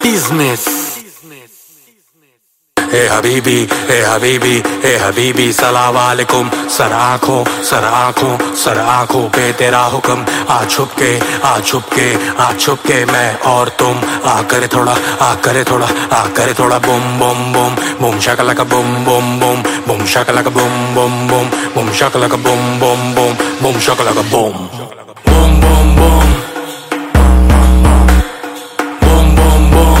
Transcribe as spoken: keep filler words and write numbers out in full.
Business. ए हबीबी ए हबीबी ए हबीबी सलाम वालेकुम। Sir आँखों सर आँखों सर आँखों पे तेरा हुक्म, आ छुप के आ छुप के आ छुप के मैं और तुम, आ करे थोड़ा आ करे थोड़ा आ करे थोड़ा बुम बुम बुम बुम शकला का बुम बुम बुम बुम शकला का बुम बुम बुम बुम शकला का बुम बुम बुम बुम शकला का बुम।